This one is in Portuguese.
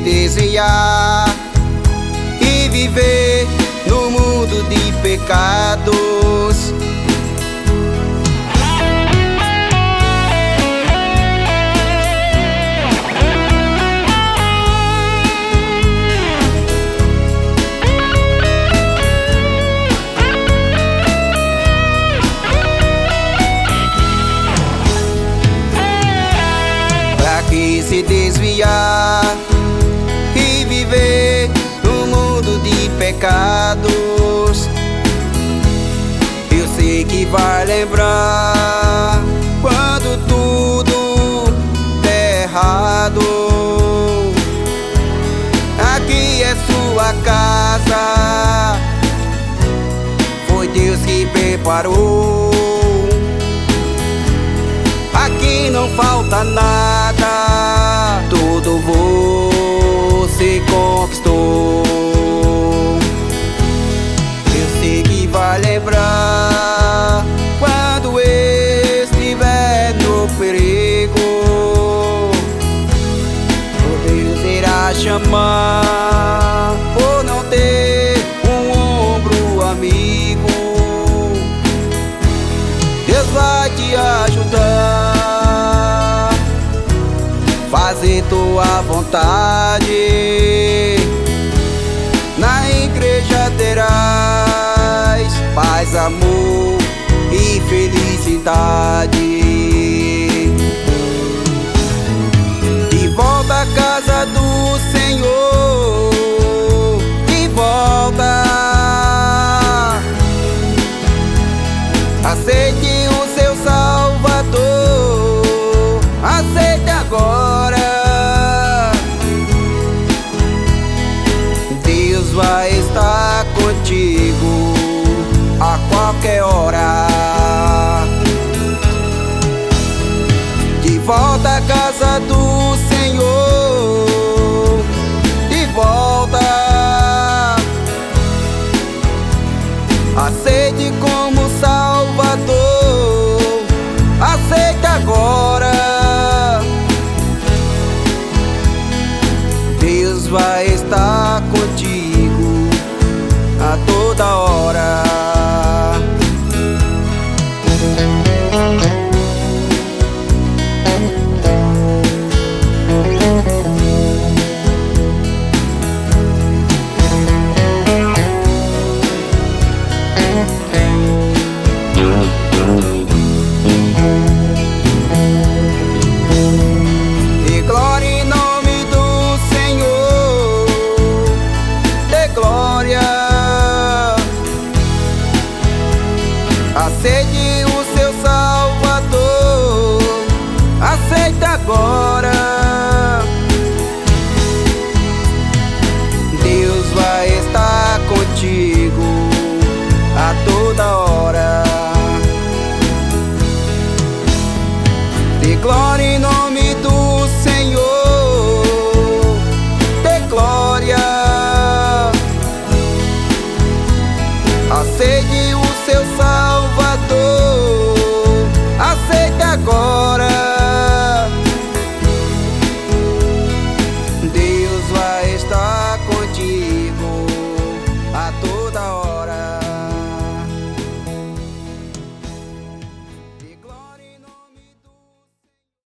desviar e viver no mundo de pecados. Pra que se desviar e viver no mundo de pecados? Eu sei que vai lembrar quando tudo der errado. Aqui é sua casa, foi Deus que preparou. Aqui não falta nada, tudo você conquistou. Eu sei que vai lembrar quando estiver no perigo. O Deus irá chamar por não ter um ombro amigo. Deus vai te ajudar, fazer tua vontade. Na igreja terás paz, amor e felicidade. De volta à casa do Senhor, de volta. Aceite o seu Salvador, aceite agora. Deus vai estar contigo a qualquer hora. De volta à casa do Senhor, de volta. Aceite como Salvador, aceite agora. Deus vai estar contigo a toda hora. Dê glória em nome do Senhor, dê glória. Aceite o seu Salvador, aceite agora. Deus vai estar contigo a toda hora. Dê glória em nome